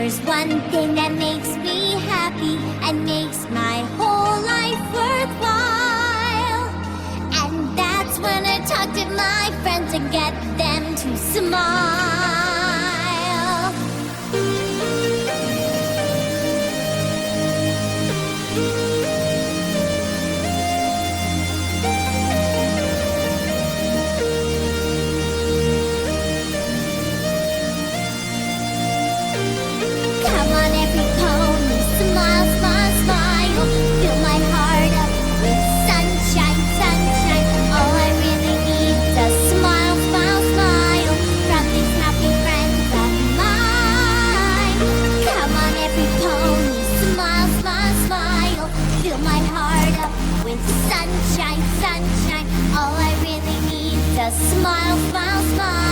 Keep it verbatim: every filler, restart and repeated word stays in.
There's one thing that makes me happy and makes my whole life worthwhile. And that's when I talk to my friends and get them to smile. Come on, every pony, smile, smile, smile. Fill my heart up with sunshine, sunshine. All I really need is a smile, smile, smile from these happy friends of mine. Come on, every pony, smile, smile, smile. Fill my heart up with sunshine, sunshine. All I really need is a smile, smile, smile.